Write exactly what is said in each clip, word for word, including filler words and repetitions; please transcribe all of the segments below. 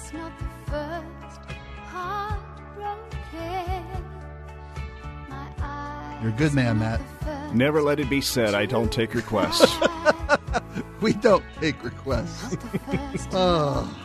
was not the first heartbroken. My eyes You're a good man, Matt. Never let it be said I don't take requests. We don't take requests. Oh.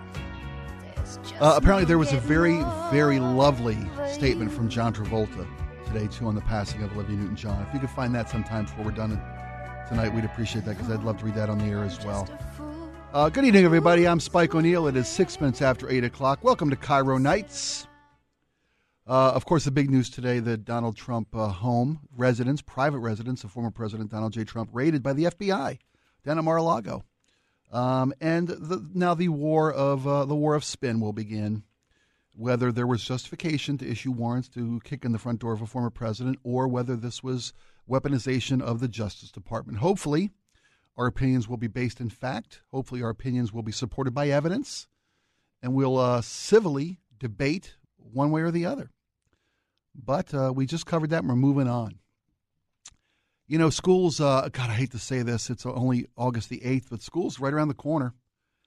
Uh, apparently there was a very, very lovely statement from John Travolta today, too, on the passing of Olivia Newton-John. If you could find that sometime before we're done tonight, we'd appreciate that, because I'd love to read that on the air as well. Uh, good evening, everybody. I'm Spike O'Neill. It is six minutes after eight o'clock. Welcome to Cairo Nights. Uh, of course, the big news today, the Donald Trump uh, home residence, private residence of former President Donald J. Trump, raided by the F B I down at Mar-a-Lago. Um, and the, now the war of uh, the war of spin will begin, whether there was justification to issue warrants to kick in the front door of a former president, or whether this was weaponization of the Justice Department. Hopefully, our opinions will be based in fact. Hopefully, our opinions will be supported by evidence, and we'll uh, civilly debate one way or the other. But uh, we just covered that, and we're moving on. You know, schools, uh, God, I hate to say this, it's only August the eighth, but school's right around the corner.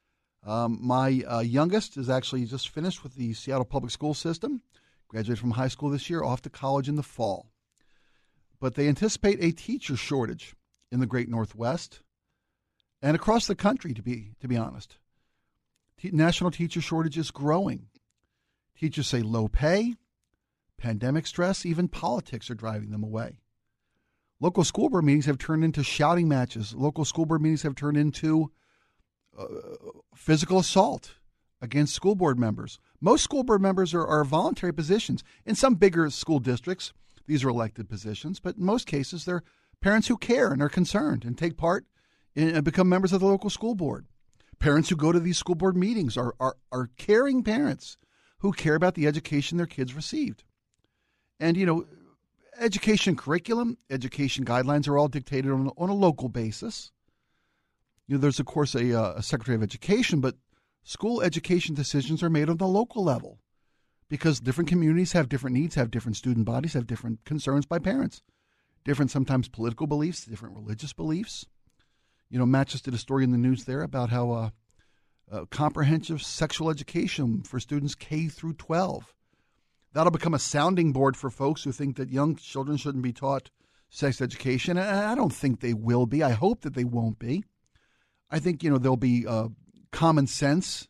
Um, my uh, youngest is actually just finished with the Seattle Public School System, graduated from high school this year, off to college in the fall. But they anticipate a teacher shortage in the Great Northwest and across the country, to be to be honest. T- national teacher shortage is growing. Teachers say low pay, pandemic stress, even politics are driving them away. Local school board meetings have turned into shouting matches. Local school board meetings have turned into uh, physical assault against school board members. Most school board members are, are voluntary positions. In some bigger school districts, these are elected positions, but in most cases, they're parents who care and are concerned and take part in, and become members of the local school board. Parents who go to these school board meetings are, are, are caring parents who care about the education their kids received. And, you know, education curriculum, education guidelines are all dictated on, on a local basis. You know, there's, of course, a, uh, a Secretary of Education, but school education decisions are made on the local level because different communities have different needs, have different student bodies, have different concerns by parents, different sometimes political beliefs, different religious beliefs. You know, Matt just did a story in the news there about how uh, uh, comprehensive sexual education for students K through twelve. That'll become a sounding board for folks who think that young children shouldn't be taught sex education. And I don't think they will be. I hope that they won't be. I think, you know, there'll be uh, common sense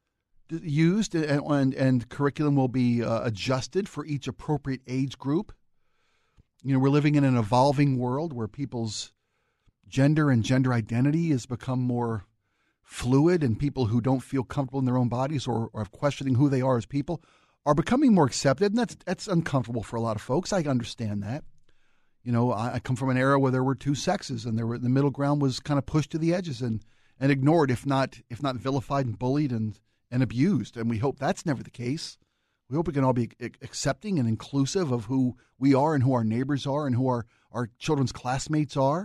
used and, and, and curriculum will be uh, adjusted for each appropriate age group. You know, we're living in an evolving world where people's gender and gender identity has become more fluid, and people who don't feel comfortable in their own bodies or, or are questioning who they are as people are becoming more accepted, and that's that's uncomfortable for a lot of folks. I understand that. You know, I, I come from an era where there were two sexes, and there were the middle ground was kind of pushed to the edges and, and ignored, if not if not vilified and bullied and, and abused. And we hope that's never the case. We hope we can all be accepting and inclusive of who we are and who our neighbors are and who our, our children's classmates are.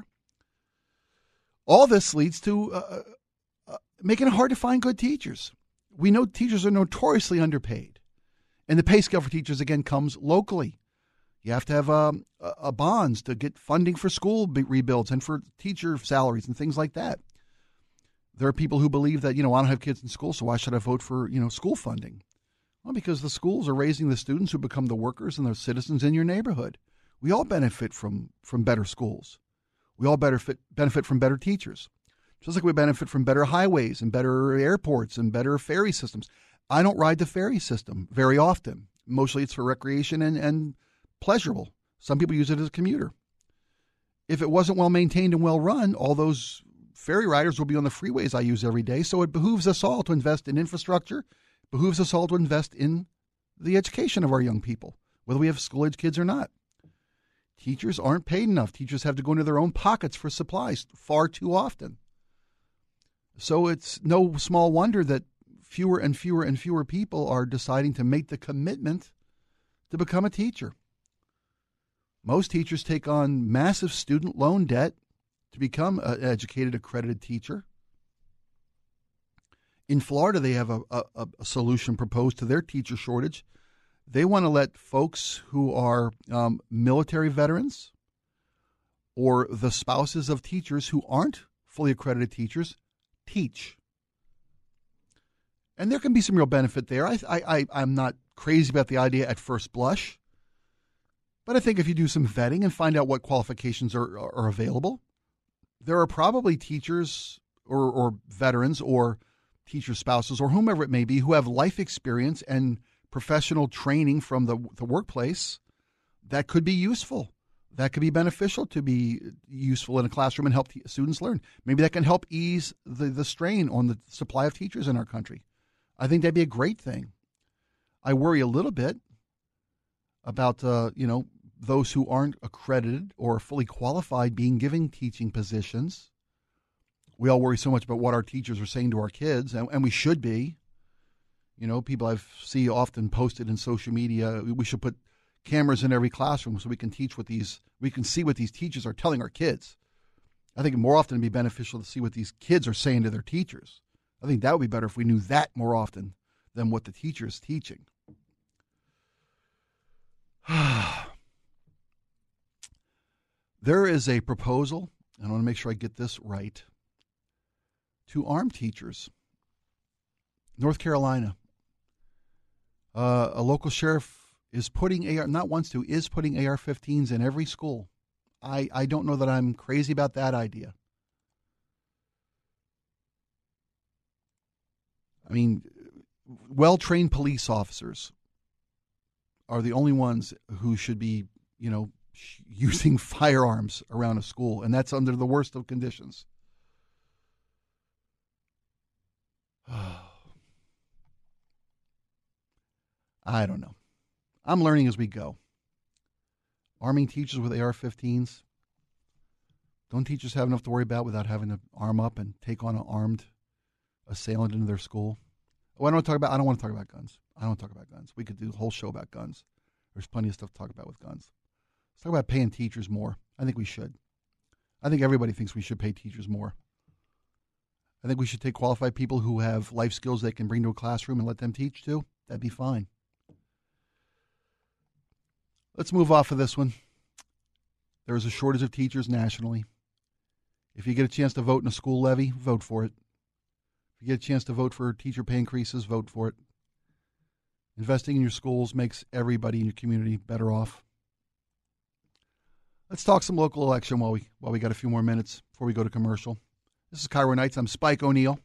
All this leads to uh, uh, making it hard to find good teachers. We know teachers are notoriously underpaid. And the pay scale for teachers, again, comes locally. You have to have um, a, a bonds to get funding for school rebuilds and for teacher salaries and things like that. There are people who believe that, you know, I don't have kids in school, so why should I vote for, you know, school funding? Well, because the schools are raising the students who become the workers and the citizens in your neighborhood. We all benefit from, from better schools. We all better fit, benefit from better teachers. Just like we benefit from better highways and better airports and better ferry systems. I don't ride the ferry system very often. Mostly it's for recreation and, and pleasurable. Some people use it as a commuter. If it wasn't well maintained and well run, all those ferry riders will be on the freeways I use every day. So it behooves us all to invest in infrastructure, behooves us all to invest in the education of our young people, whether we have school-age kids or not. Teachers aren't paid enough. Teachers have to go into their own pockets for supplies far too often. So it's no small wonder that fewer and fewer and fewer people are deciding to make the commitment to become a teacher. Most teachers take on massive student loan debt to become an educated, accredited teacher. In Florida, they have a, a, a solution proposed to their teacher shortage. They want to let folks who are um, military veterans or the spouses of teachers who aren't fully accredited teachers teach. And there can be some real benefit there. I, I, I, I'm not crazy about the idea at first blush. But I think if you do some vetting and find out what qualifications are, are available, there are probably teachers or, or veterans or teacher spouses or whomever it may be who have life experience and professional training from the, the workplace that could be useful. That could be beneficial to be useful in a classroom and help t- students learn. Maybe that can help ease the, the strain on the supply of teachers in our country. I think that'd be a great thing. I worry a little bit about, uh, you know, those who aren't accredited or fully qualified being given teaching positions. We all worry so much about what our teachers are saying to our kids, and, and we should be. You know, people I see often posted in social media, we should put cameras in every classroom so we can teach what these, we can see what these teachers are telling our kids. I think more often it'd be beneficial to see what these kids are saying to their teachers. I think that would be better if we knew that more often than what the teacher is teaching. There is a proposal, and I want to make sure I get this right, to arm teachers. North Carolina. Uh, a local sheriff is putting A R, not wants to, is putting A R fifteens in every school. I, I don't know that I'm crazy about that idea. I mean, well-trained police officers are the only ones who should be, you know, using firearms around a school, and that's under the worst of conditions. I don't know. I'm learning as we go. Arming teachers with A R fifteens. Don't teachers have enough to worry about without having to arm up and take on an armed assailant into their school? Oh, I don't want to talk about. I don't want to talk about guns. I don't want to talk about guns. We could do a whole show about guns. There's plenty of stuff to talk about with guns. Let's talk about paying teachers more. I think we should. I think everybody thinks we should pay teachers more. I think we should take qualified people who have life skills they can bring to a classroom and let them teach too. That'd be fine. Let's move off of this one. There is a shortage of teachers nationally. If you get a chance to vote in a school levy, vote for it. If you get a chance to vote for teacher pay increases, vote for it. Investing in your schools makes everybody in your community better off. Let's talk some local election while we while we got a few more minutes before we go to commercial. This is Cairo Nights. I'm Spike O'Neill.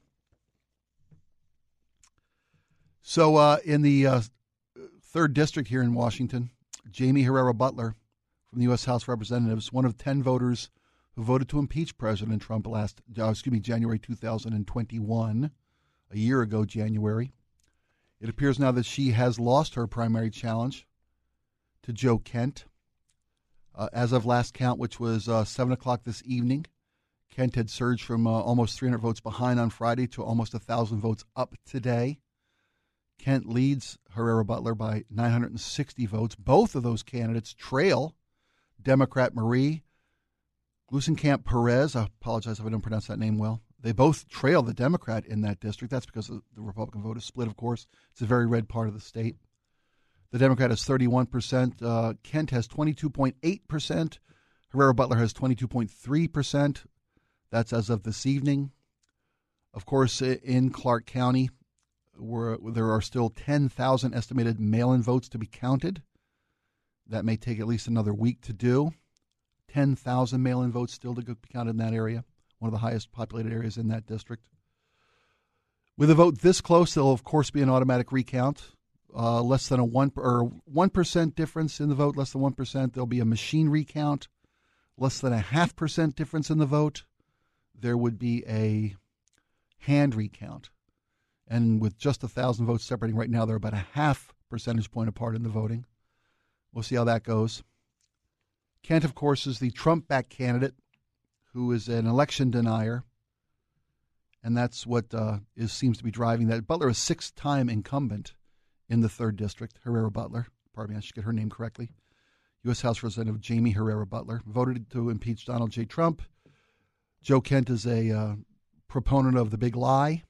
So uh, in the uh, third district here in Washington, Jamie Herrera Beutler from the U S House of Representatives, one of ten voters who voted to impeach President Trump last, uh, excuse me, January two thousand twenty-one, a year ago, January. It appears now that she has lost her primary challenge to Joe Kent. Uh, as of last count, which was uh, seven o'clock this evening, Kent had surged from uh, almost three hundred votes behind on Friday to almost one thousand votes up today. Kent leads Herrera Beutler by nine hundred sixty votes. Both of those candidates trail Democrat Marie Gluesenkamp Perez. I apologize if I don't pronounce that name well. They both trail the Democrat in that district. That's because the Republican vote is split, of course. It's a very red part of the state. The Democrat has thirty-one percent. Uh, Kent has twenty-two point eight percent. Herrera Beutler has twenty-two point three percent. That's as of this evening. Of course, in Clark County, where there are still ten thousand estimated mail-in votes to be counted. That may take at least another week to do. ten thousand mail-in votes still to be counted in that area, one of the highest populated areas in that district. With a vote this close, there will, of course, be an automatic recount. Uh, less than a one or one percent difference in the vote, less than one percent. There'll be a machine recount. Less than a half percent difference in the vote, there would be a hand recount. And with just a thousand votes separating right now, they're about a half percentage point apart in the voting. We'll see how that goes. Kent, of course, is the Trump-backed candidate who is an election denier, and that's what uh, is seems to be driving that. Beutler is a six-time incumbent in the third district. Herrera Beutler, pardon me, I should get her name correctly. U S House Representative Jamie Herrera Beutler voted to impeach Donald J. Trump. Joe Kent is a uh, proponent of the big lie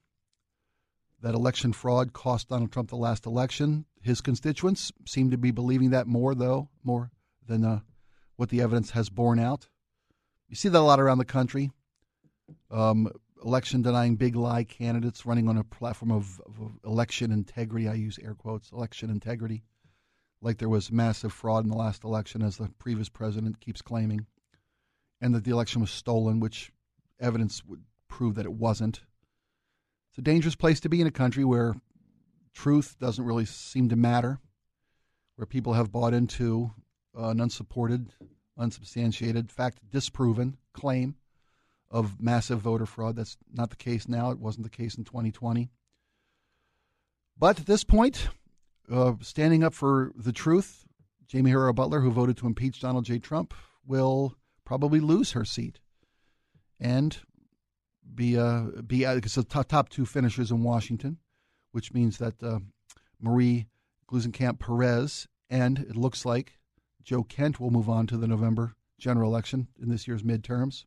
that election fraud cost Donald Trump the last election. His constituents seem to be believing that more, though, more than uh, what the evidence has borne out. You see that a lot around the country. Um, election-denying big lie candidates running on a platform of, of election integrity. I use air quotes, election integrity, like there was massive fraud in the last election, as the previous president keeps claiming, and that the election was stolen, which evidence would prove that it wasn't. It's a dangerous place to be in a country where truth doesn't really seem to matter, where people have bought into uh, an unsupported, unsubstantiated, fact disproven claim of massive voter fraud. That's not the case now. It wasn't the case in twenty twenty. But at this point, uh, standing up for the truth, Jaime Herrera Beutler, who voted to impeach Donald J. Trump, will probably lose her seat and be uh, be uh, the top, top two finishers in Washington, which means that uh, Marie Gluesenkamp Perez and it looks like Joe Kent will move on to the November general election in this year's midterms.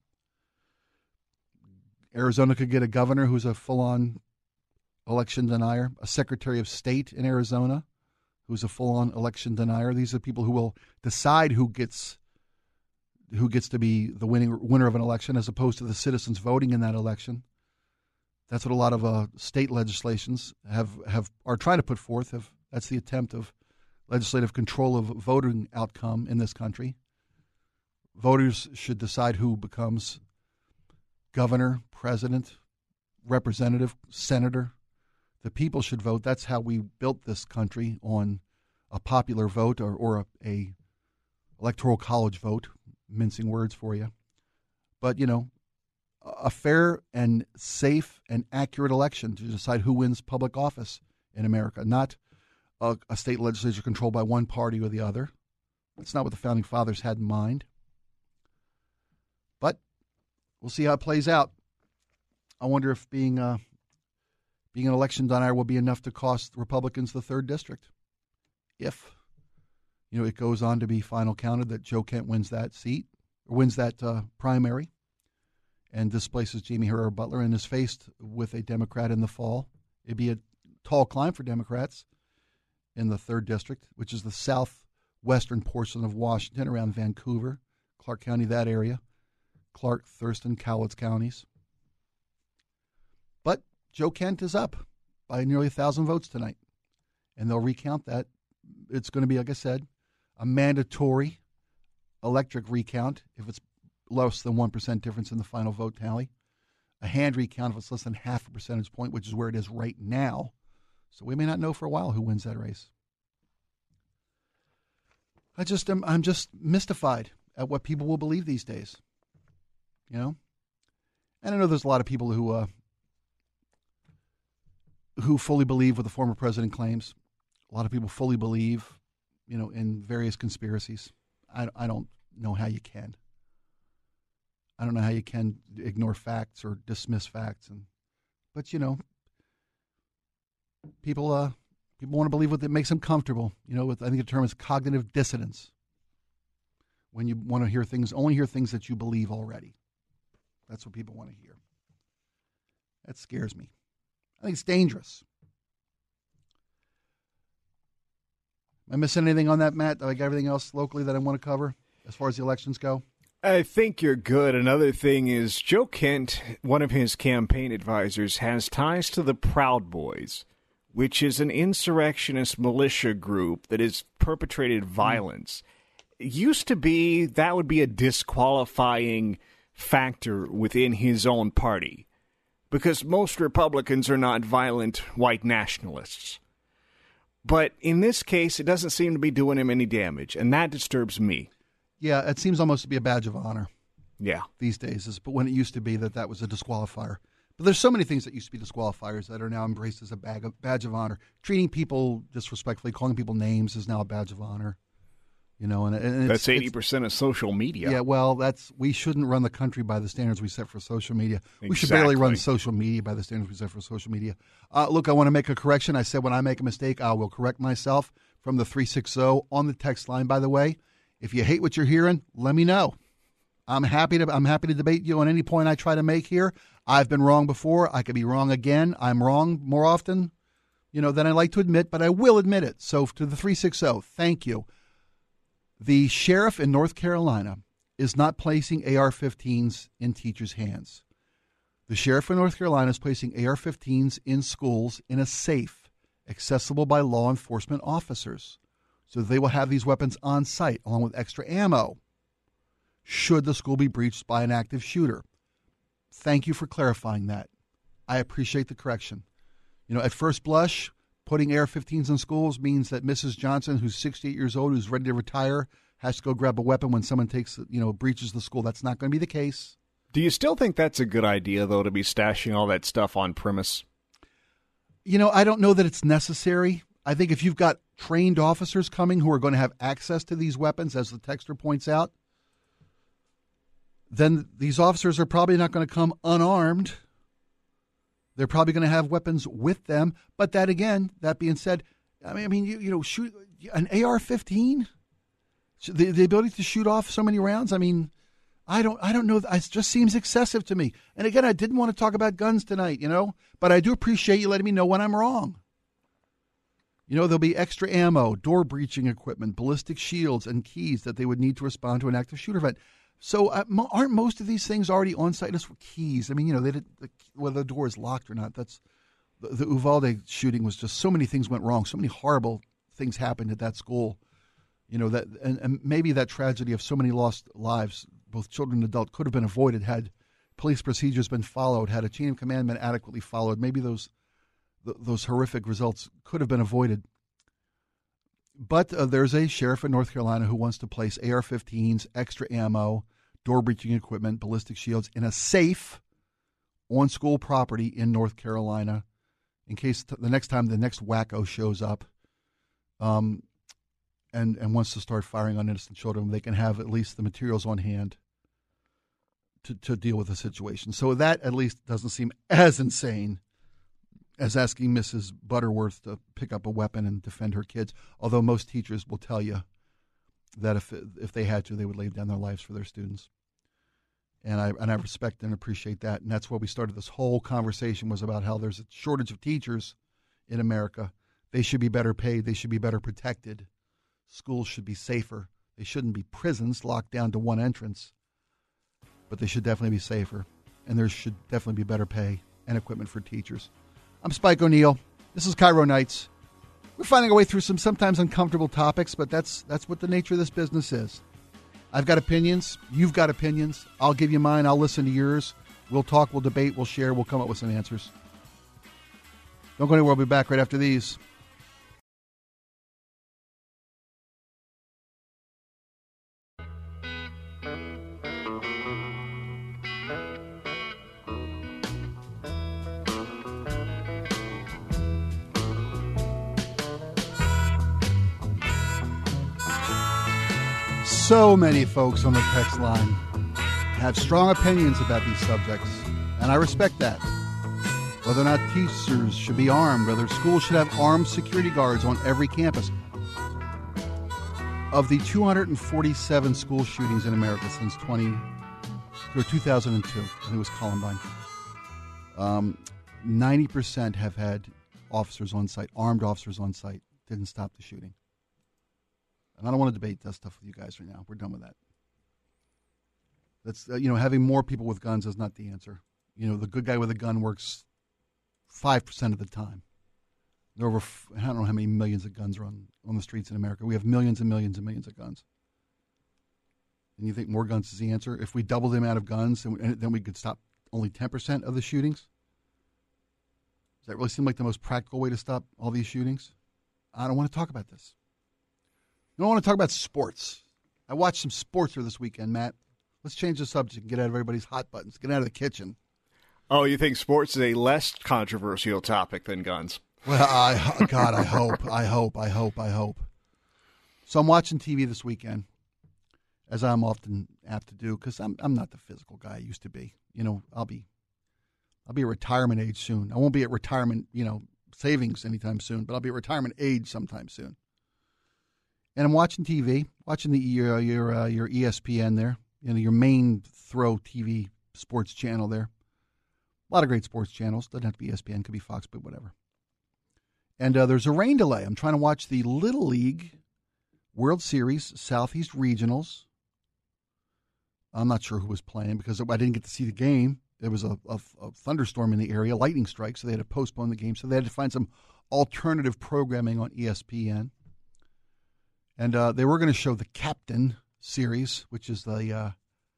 Arizona could get a governor who's a full-on election denier, a secretary of state in Arizona who's a full-on election denier. These are people who will decide who gets who gets to be the winning winner of an election, as opposed to the citizens voting in that election. That's what a lot of uh, state legislations have, have are trying to put forth. Have, that's the attempt of legislative control of voting outcome in this country. Voters should decide who becomes governor, president, representative, senator. The people should vote. That's how we built this country, on a popular vote or, or a, a electoral college vote, mincing words for you. But, you know, a fair and safe and accurate election to decide who wins public office in America, not a, a state legislature controlled by one party or the other. That's not what the Founding Fathers had in mind. But we'll see how it plays out. I wonder if being uh, being an election denier will be enough to cost Republicans the third district. If, you know, it goes on to be final counted that Joe Kent wins that seat, or wins that uh, primary, and displaces Jaime Herrera Beutler and is faced with a Democrat in the fall. It'd be a tall climb for Democrats in the third district, which is the southwestern portion of Washington, around Vancouver, Clark County, that area, Clark, Thurston, Cowlitz counties. But Joe Kent is up by nearly a thousand votes tonight, and they'll recount that. It's going to be, like I said, a mandatory electric recount if it's less than one percent difference in the final vote tally. A hand recount if it's less than half a percentage point, which is where it is right now. So we may not know for a while who wins that race. I just am, I'm just mystified at what people will believe these days. You know? And I know there's a lot of people who uh, who fully believe what the former president claims. A lot of people fully believe, you know, in various conspiracies. I, I don't know how you can. I don't know how you can ignore facts or dismiss facts, and but you know, people uh, people want to believe what that makes them comfortable. You know, with, I think the term is cognitive dissonance. When you want to hear things, only hear things that you believe already. That's what people want to hear. That scares me. I think it's dangerous. Am I missing anything on that, Matt? Do I got everything else locally that I want to cover as far as the elections go? I think you're good. Another thing is Joe Kent, one of his campaign advisors, has ties to the Proud Boys, which is an insurrectionist militia group that has perpetrated violence. It used to be that would be a disqualifying factor within his own party, because most Republicans are not violent white nationalists. But in this case, it doesn't seem to be doing him any damage, and that disturbs me. Yeah, it seems almost to be a badge of honor. Yeah. These days, but when it used to be that that was a disqualifier. But there's so many things that used to be disqualifiers that are now embraced as a bag of, badge of honor. Treating people disrespectfully, calling people names is now a badge of honor. You know, and, and it's, that's eighty percent of social media. Yeah, well, that's we shouldn't run the country by the standards we set for social media. Exactly. We should barely run social media by the standards we set for social media. Uh, look, I want to make a correction. I said when I make a mistake, I will correct myself from the three six zero on the text line, by the way. If you hate what you're hearing, let me know. I'm happy to I'm happy to debate you on any point I try to make here. I've been wrong before. I could be wrong again. I'm wrong more often, you know, than I like to admit, but I will admit it. So to the three six zero, thank you. The sheriff in North Carolina is not placing A R fifteens in teachers' hands. The sheriff of North Carolina is placing A R fifteens in schools in a safe, accessible by law enforcement officers. So they will have these weapons on site along with extra ammo should the school be breached by an active shooter. Thank you for clarifying that. I appreciate the correction. You know, at first blush, putting A R fifteens in schools means that Missus Johnson, who's sixty-eight years old, who's ready to retire, has to go grab a weapon when someone takes, you know, breaches the school. That's not going to be the case. Do you still think that's a good idea, though, to be stashing all that stuff on premise? You know, I don't know that it's necessary. I think if you've got trained officers coming who are going to have access to these weapons, as the texter points out, then these officers are probably not going to come unarmed. They're probably going to have weapons with them. But that, again, that being said, I mean, I mean, you, you know, shoot an A R fifteen, the, the ability to shoot off so many rounds. I mean, I don't, I don't know. It just seems excessive to me. And again, I didn't want to talk about guns tonight, you know, but I do appreciate you letting me know when I'm wrong. You know, there'll be extra ammo, door breaching equipment, ballistic shields, and keys that they would need to respond to an active shooter event. So uh, mo- aren't most of these things already on site? Just for keys. I mean, you know, they did the, whether the door is locked or not. That's the, the Uvalde shooting was just so many things went wrong. So many horrible things happened at that school. You know, that and, and maybe that tragedy of so many lost lives, both children and adult, could have been avoided had police procedures been followed, had a chain of command been adequately followed. Maybe those th- those horrific results could have been avoided. But uh, there's a sheriff in North Carolina who wants to place A R fifteens, extra ammo, door breaching equipment, ballistic shields in a safe on school property in North Carolina in case t- the next time the next wacko shows up um, and, and wants to start firing on innocent children, they can have at least the materials on hand to, to deal with the situation. So that at least doesn't seem as insane as asking Missus Butterworth to pick up a weapon and defend her kids, although most teachers will tell you that if if they had to, they would lay down their lives for their students. And I and I respect and appreciate that. And that's why we started this whole conversation, was about how there's a shortage of teachers in America. They should be better paid. They should be better protected. Schools should be safer. They shouldn't be prisons locked down to one entrance, but they should definitely be safer. And there should definitely be better pay and equipment for teachers. I'm Spike O'Neill. This is Cairo Nights. We're finding our way through some sometimes uncomfortable topics, but that's that's what the nature of this business is. I've got opinions. You've got opinions. I'll give you mine. I'll listen to yours. We'll talk. We'll debate. We'll share. We'll come up with some answers. Don't go anywhere. We'll be back right after these. So many folks on the text line have strong opinions about these subjects, and I respect that. Whether or not teachers should be armed, whether schools should have armed security guards on every campus. Of the two hundred forty-seven school shootings in America since twenty, or two thousand two, I think it was Columbine, um, ninety percent have had officers on site, armed officers on site. Didn't stop the shooting. And I don't want to debate that stuff with you guys right now. We're done with that. That's uh, you know, having more people with guns is not the answer. You know, the good guy with a gun works five percent of the time. There are over, I don't know how many millions of guns are on, on the streets in America. We have millions and millions and millions of guns. And you think more guns is the answer? If we double the amount of guns, then we could stop only ten percent of the shootings? Does that really seem like the most practical way to stop all these shootings? I don't want to talk about this. I don't want to talk about sports. I watched some sports here this weekend, Matt. Let's change the subject and get out of everybody's hot buttons. Get out of the kitchen. Oh, you think sports is a less controversial topic than guns? Well, I, God, I hope, I hope, I hope, I hope. So I'm watching T V this weekend, as I'm often apt to do, because I'm I'm not the physical guy I used to be. You know, I'll be, I'll be at retirement age soon. I won't be at retirement, you know, savings anytime soon, but I'll be at retirement age sometime soon. And I'm watching T V, watching the your your uh, your E S P N there, you know, your main throw T V sports channel there. A lot of great sports channels. Doesn't have to be E S P N, could be Fox, but whatever. And uh, there's a rain delay. I'm trying to watch the Little League World Series Southeast Regionals. I'm not sure who was playing because I didn't get to see the game. there was a, a, a thunderstorm in the area, lightning strike, so they had to postpone the game. So they had to find some alternative programming on E S P N. And uh, they were going to show the Captain series, which is the uh,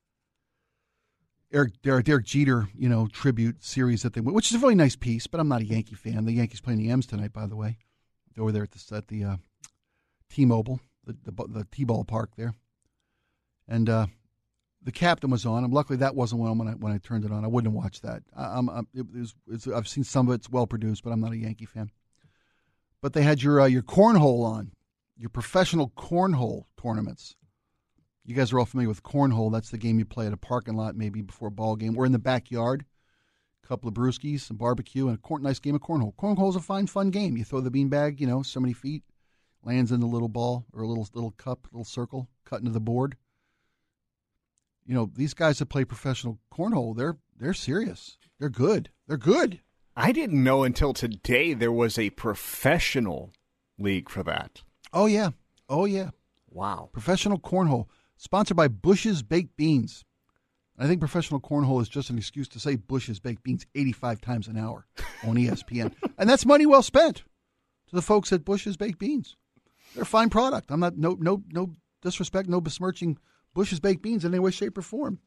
Eric, Derek, Derek Jeter, you know, tribute series that they, which is a really nice piece. But I'm not a Yankee fan. The Yankees playing the M's tonight, by the way. They were there at the at the uh, T-Mobile, the, the the T-ball park there, and uh, the Captain was on. And luckily, that wasn't one when I when I turned it on. I wouldn't have watched that. I, I'm, I'm it was, it's, I've seen some of it. It's well produced, but I'm not a Yankee fan. But they had your uh, your cornhole on, your professional cornhole tournaments. You guys are all familiar with cornhole. That's the game you play at a parking lot, maybe before a ball game, or in the backyard. A couple of brewskis, some barbecue, and a corn, nice game of cornhole. Cornhole's a fine, fun game. You throw the beanbag, you know, so many feet, lands in the little ball or a little little cup, little circle, cut into the board. You know, these guys that play professional cornhole, they're they're serious. They're good. They're good. I didn't know until today there was a professional league for that. Oh, yeah. Oh, yeah. Wow. Professional cornhole, sponsored by Bush's Baked Beans. I think professional cornhole is just an excuse to say Bush's Baked Beans eighty-five times an hour on E S P N. And that's money well spent to the folks at Bush's Baked Beans. They're a fine product. I'm not, no no no disrespect, no besmirching Bush's Baked Beans in any way, shape, or form.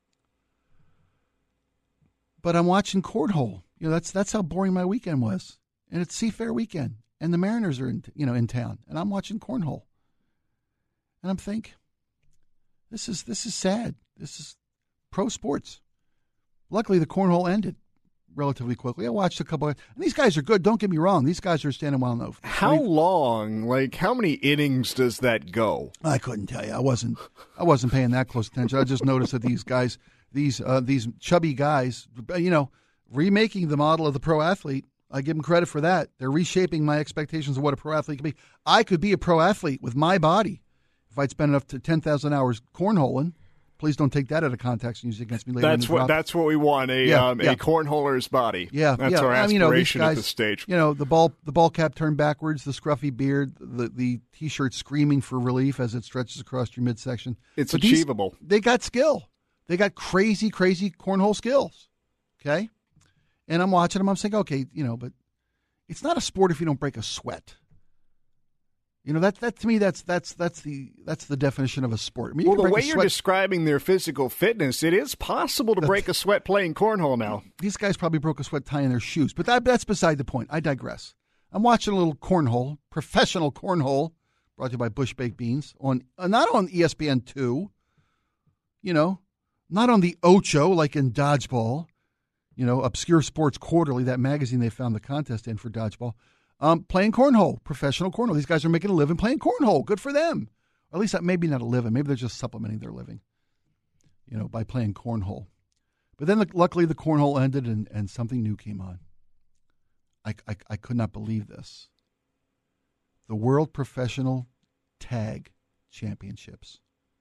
But I'm watching cornhole. You know, that's that's how boring my weekend was. And it's Seafair weekend. And the Mariners are in, you know, in town. And I'm watching cornhole. And I'm thinking, this is this is sad. This is pro sports. Luckily, the cornhole ended relatively quickly. I watched a couple of, and these guys are good. Don't get me wrong. These guys are standing well enough. How I mean, long, like how many innings does that go? I couldn't tell you. I wasn't I wasn't paying that close attention. I just noticed that these guys, these uh, these chubby guys, you know, remaking the model of the pro athlete. I give them credit for that. They're reshaping my expectations of what a pro athlete can be. I could be a pro athlete with my body if I'd spend enough to ten thousand hours cornholing. Please don't take that out of context and use it against me later. That's what that's what we want, a yeah, um, yeah. a cornholer's body. Yeah, that's yeah. our I mean, aspiration you know, guys, at this stage. You know, the ball the ball cap turned backwards, the scruffy beard, the the T-shirt screaming for relief as it stretches across your midsection. It's but achievable. These, they got skill. They got crazy, crazy cornhole skills. Okay? And I'm watching them. I'm saying, okay, you know, but it's not a sport if you don't break a sweat. You know, that that to me that's that's that's the that's the definition of a sport. I mean, well, the way you're describing their physical fitness, it is possible to break a sweat playing cornhole now. These guys probably broke a sweat tying their shoes, but that that's beside the point. I digress. I'm watching a little cornhole, professional cornhole, brought to you by Bush Baked Beans on uh, not on E S P N two. You know, not on the Ocho like in dodgeball. You know, Obscure Sports Quarterly, that magazine they found the contest in for dodgeball. Um, playing cornhole, professional cornhole. These guys are making a living playing cornhole. Good for them. Or at least maybe not a living. Maybe they're just supplementing their living, you know, by playing cornhole. But then the, luckily the cornhole ended and, and something new came on. I, I, I could not believe this. The World Professional Tag Championships.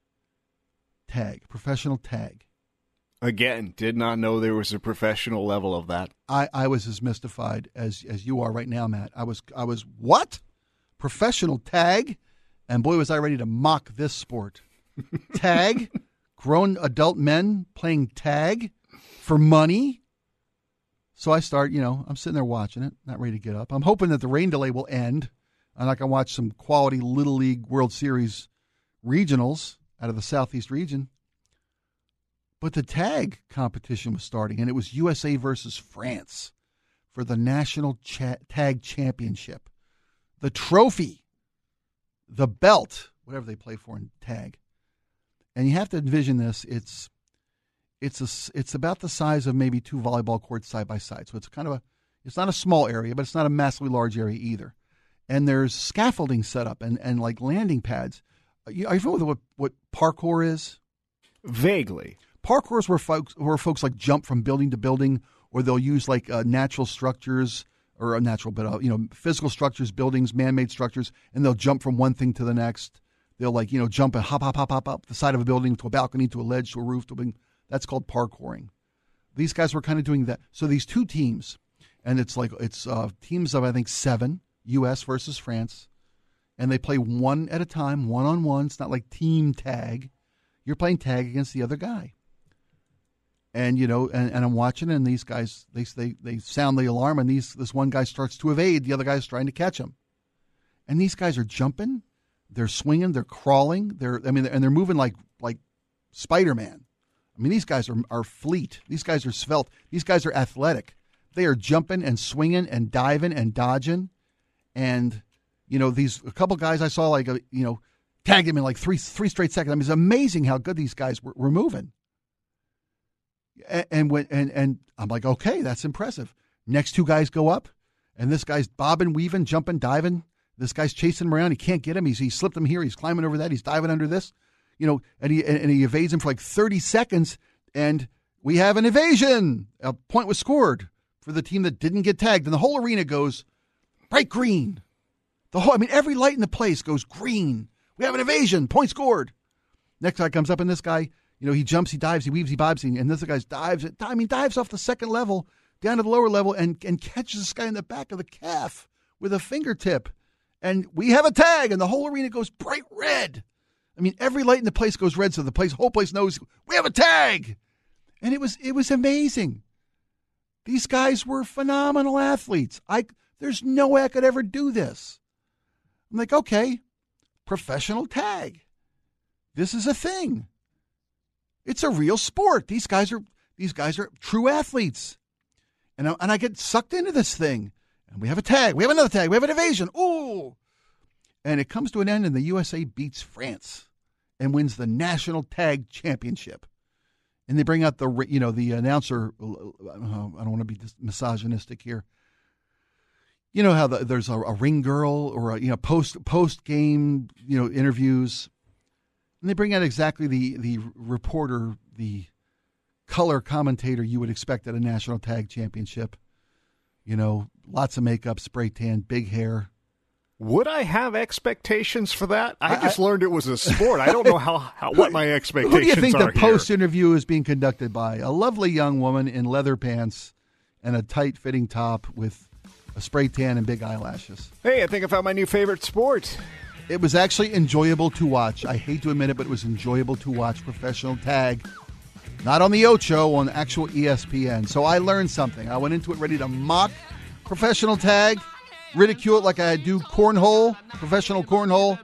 Tag. Professional tag. Again, did not know there was a professional level of that. I, I was as mystified as as you are right now, Matt. I was I was what? Professional tag? And boy, was I ready to mock this sport. Tag? Grown adult men playing tag for money? So I start, you know, I'm sitting there watching it, not ready to get up. I'm hoping that the rain delay will end and I can watch some quality Little League World Series regionals out of the Southeast region. But the tag competition was starting, and it was U S A versus France for the National Cha- Tag Championship. The trophy, the belt, whatever they play for in tag. And you have to envision this. It's it's a, it's about the size of maybe two volleyball courts side by side. So it's kind of a, it's not a small area, but it's not a massively large area either. And there's scaffolding set up and, and like landing pads. Are you, are you familiar with what, what parkour is? Vaguely. Parkour is where folks, where folks like jump from building to building, or they'll use like uh, natural structures or a natural, but uh, you know, physical structures, buildings, man-made structures, and they'll jump from one thing to the next. They'll like you know jump and hop, hop, hop, hop up the side of a building to a balcony, to a ledge, to a roof, to a building. That's called parkouring. These guys were kind of doing that. So these two teams, and it's like it's uh, teams of I think seven, U S versus France, and they play one at a time, one on one. It's not like team tag. You're playing tag against the other guy. And, you know, and, and I'm watching, and these guys, they, they they sound the alarm, and these this one guy starts to evade. The other guy's trying to catch him. And these guys are jumping, they're swinging, they're crawling, they're I mean, and they're moving like like Spider-Man. I mean, these guys are are fleet. These guys are svelte. These guys are athletic. They are jumping and swinging and diving and dodging. And, you know, these a couple guys I saw, like, a, you know, tagged him in like three three straight seconds. I mean, it's amazing how good these guys were, were moving. And, and when and and I'm like, okay, that's impressive. Next two guys go up, and this guy's bobbing, weaving, jumping, diving. This guy's chasing him around. He can't get him. He's he slipped him here. He's climbing over that. He's diving under this, you know, and he and he evades him for like thirty seconds. And we have an evasion. A point was scored for the team that didn't get tagged, and the whole arena goes bright green. The whole, I mean, every light in the place goes green. We have an evasion. Point scored. Next guy comes up, and this guy, you know, he jumps, he dives, he weaves, he bobs, and this guy dives. I mean, dives off the second level down to the lower level and, and catches this guy in the back of the calf with a fingertip. And we have a tag, and the whole arena goes bright red. I mean, every light in the place goes red, so the place, whole place knows we have a tag. And it was it was amazing. These guys were phenomenal athletes. I there's no way I could ever do this. I'm like, okay, professional tag. This is a thing. It's a real sport. These guys are these guys are true athletes. And I, and I get sucked into this thing. And we have a tag. We have another tag. We have an evasion. Ooh. And it comes to an end, and the U S A beats France and wins the national tag championship. And they bring out the, you know, the announcer. I don't want to be misogynistic here. You know how the, there's a, a ring girl or a, you know, post post game, you know, interviews. And they bring out exactly the the reporter, the color commentator you would expect at a national tag championship. You know, lots of makeup, spray tan, big hair. Would I have expectations for that? I, I just I, learned it was a sport. I don't know how, how what my expectations are. Who do you think the here. post interview is being conducted by? A lovely young woman in leather pants and a tight fitting top with a spray tan and big eyelashes. Hey, I think I found my new favorite sport. It was actually enjoyable to watch. I hate to admit it, but it was enjoyable to watch professional tag. Not on the Ocho, on actual E S P N. So I learned something. I went into it ready to mock professional tag, ridicule it like I do cornhole, professional cornhole.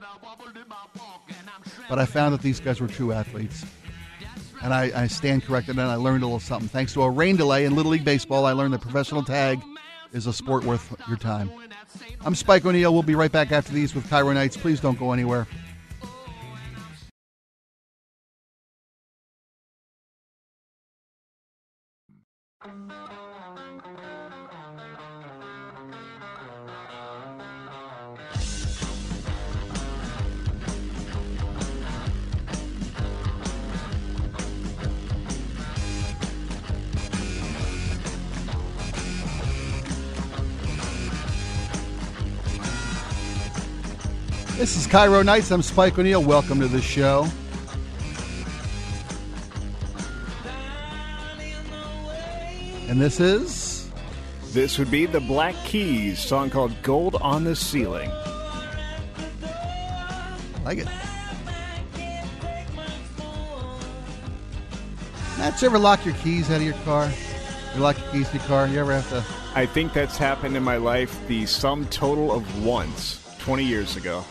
But I found that these guys were true athletes. And I, I stand corrected, and I learned a little something. Thanks to a rain delay in Little League Baseball, I learned that professional tag is a sport worth your time. I'm Spike O'Neill. We'll be right back after these with Cairo Nights. Please don't go anywhere. This is Cairo Nights. I'm Spike O'Neill. Welcome to the show. And this is? This would be the Black Keys, song called Gold on the Ceiling. I like it. Matt, you ever lock your keys out of your car? You lock your keys in your car? You ever have to? I think that's happened in my life the sum total of once, twenty years ago.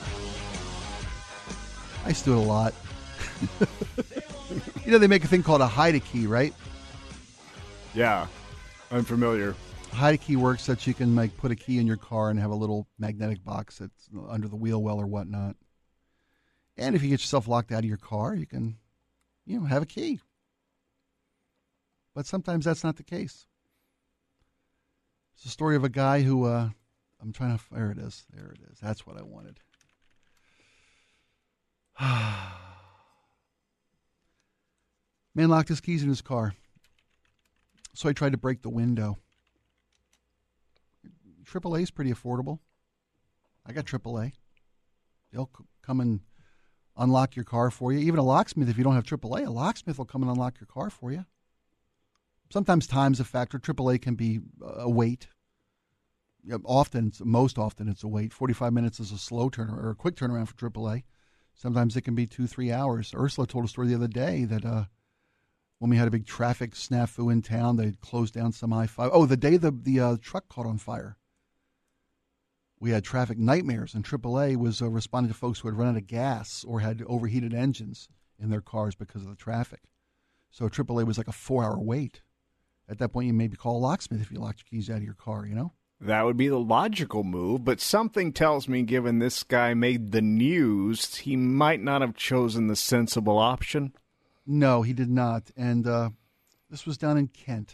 I used to do it a lot. You know, they make a thing called a hide-a-key, right? Yeah, I'm familiar. Hide-a-key works so that you can like put a key in your car and have a little magnetic box that's under the wheel well or whatnot. And if you get yourself locked out of your car, you can, you know, have a key. But sometimes that's not the case. It's the story of a guy who, uh, I'm trying to, there it is, there it is. That's what I wanted. Man locked his keys in his car. So he tried to break the window. triple A is pretty affordable. I got triple A. They'll c- come and unlock your car for you. Even a locksmith, if you don't have triple A, a locksmith will come and unlock your car for you. Sometimes time's a factor. triple A can be a wait. Often, most often it's a wait. forty-five minutes is a slow turn or a quick turnaround for triple A. Sometimes it can be two, three hours. Ursula told a story the other day that uh, when we had a big traffic snafu in town. They closed down some I five. Oh, the day the, the uh, truck caught on fire. We had traffic nightmares, and triple A was uh, responding to folks who had run out of gas or had overheated engines in their cars because of the traffic. So triple A was like a four-hour wait. At that point, you maybe call a locksmith if you locked your keys out of your car, you know? That would be the logical move, but something tells me given this guy made the news, he might not have chosen the sensible option. No, he did not. And uh, this was down in Kent.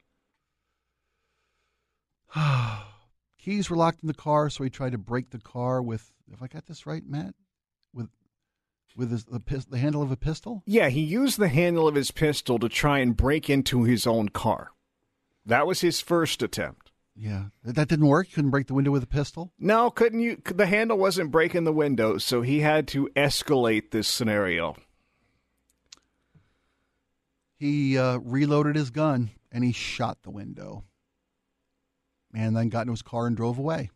Keys were locked in the car, so he tried to break the car with, if I got this right, Matt, with with his, the, the handle of a pistol? Yeah, he used the handle of his pistol to try and break into his own car. That was his first attempt. Yeah. That didn't work? You couldn't break the window with a pistol? No, couldn't you? The handle wasn't breaking the window, so he had to escalate this scenario. He uh, reloaded his gun, and he shot the window. And then got into his car and drove away.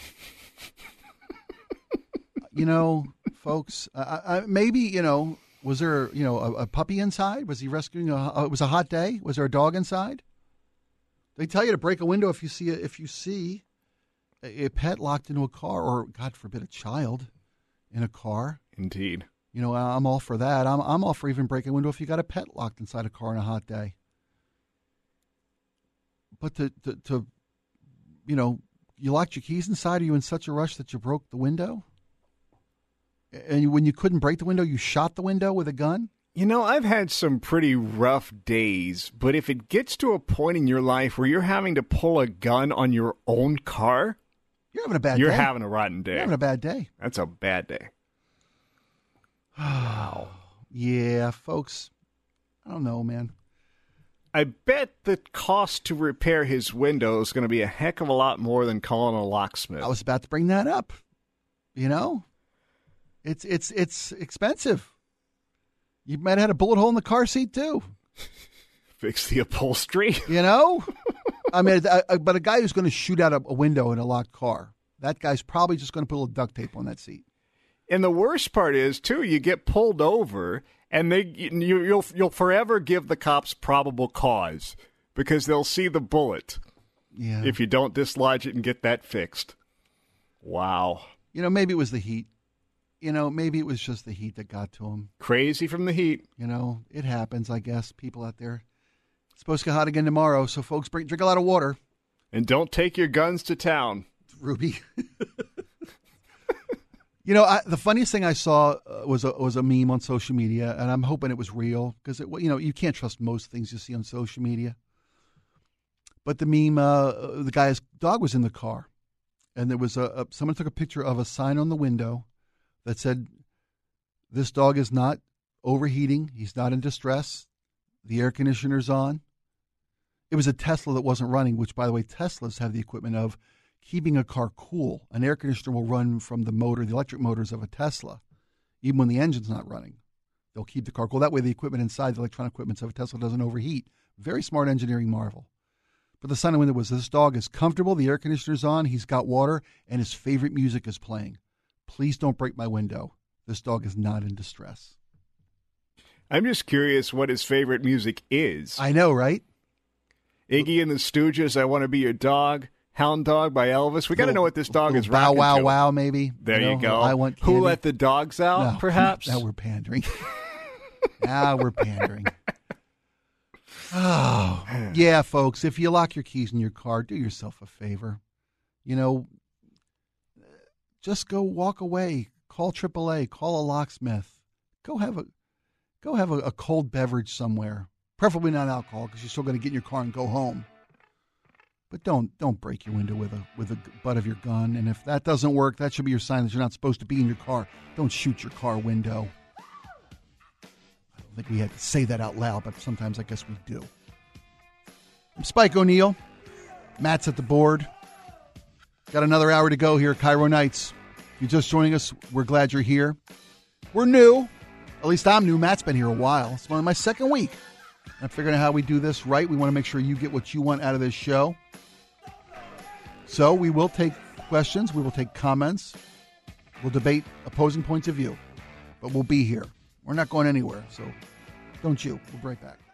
You know, folks, uh, I, maybe, you know, was there, you know, a, a puppy inside? Was he rescuing a, uh, it was a hot day? Was there a dog inside? They tell you to break a window if you see a, if you see a, a pet locked into a car, or, God forbid, a child in a car. Indeed. You know, I'm all for that. I'm I'm all for even breaking a window if you got a pet locked inside a car on a hot day. But to, to, to you know, you locked your keys inside. Are you in such a rush that you broke the window? And you, when you couldn't break the window, you shot the window with a gun? You know, I've had some pretty rough days, but if it gets to a point in your life where you're having to pull a gun on your own car, you're having a bad you're day. You're having a rotten day. You're having a bad day. That's a bad day. Wow. Yeah, folks. I don't know, man. I bet the cost to repair his window is going to be a heck of a lot more than calling a locksmith. I was about to bring that up. You know, it's it's it's expensive. You might have had a bullet hole in the car seat too. Fix the upholstery. You know, I mean, a, a, but a guy who's going to shoot out a, a window in a locked car, that guy's probably just going to put a little duct tape on that seat. And the worst part is, too, you get pulled over, and they you, you'll you'll forever give the cops probable cause because they'll see the bullet. Yeah. If you don't dislodge it and get that fixed. Wow. You know, maybe it was the heat. You know, maybe it was just the heat that got to him. Crazy from the heat. You know, it happens, I guess. People out there. It's supposed to get hot again tomorrow, so folks, drink, drink a lot of water. And don't take your guns to town. Ruby. You know, I, the funniest thing I saw uh, was a was a meme on social media, and I'm hoping it was real because, you know, you can't trust most things you see on social media. But the meme, uh, the guy's dog was in the car, and there was a, a someone took a picture of a sign on the window that said, "This dog is not overheating. He's not in distress. The air conditioner's on." It was a Tesla that wasn't running, which, by the way, Teslas have the equipment of keeping a car cool. An air conditioner will run from the motor, the electric motors of a Tesla, even when the engine's not running. They'll keep the car cool. That way the equipment inside, the electronic equipment of a Tesla doesn't overheat. Very smart engineering marvel. But the sign on the window was, "This dog is comfortable, the air conditioner's on, he's got water, and his favorite music is playing. Please don't break my window. This dog is not in distress." I'm just curious what his favorite music is. I know, right? Iggy and the Stooges, "I Want to Be Your Dog." Hound Dog by Elvis. We got to know what this dog is Bow rocking Wow to. Wow, maybe. There you, you know, go. I want Who candy. Let the Dogs Out, No, perhaps? Now we're pandering. Now we're pandering. Oh, yeah, folks. If you lock your keys in your car, do yourself a favor. You know, just go walk away. Call triple A. Call a locksmith. Go have a go have a, a cold beverage somewhere. Preferably not alcohol, because you're still going to get in your car and go home. But don't don't break your window with a with the butt of your gun. And if that doesn't work, that should be your sign that you're not supposed to be in your car. Don't shoot your car window. I don't think we had to say that out loud, but sometimes I guess we do. I'm Spike O'Neill. Matt's at the board. Got another hour to go here at Cairo Nights. If you're just joining us, we're glad you're here. We're new. At least I'm new. Matt's been here a while. It's my second week. I'm figuring out how we do this right. We want to make sure you get what you want out of this show. So we will take questions. We will take comments. We'll debate opposing points of view. But we'll be here. We're not going anywhere. So don't you. We'll be right back.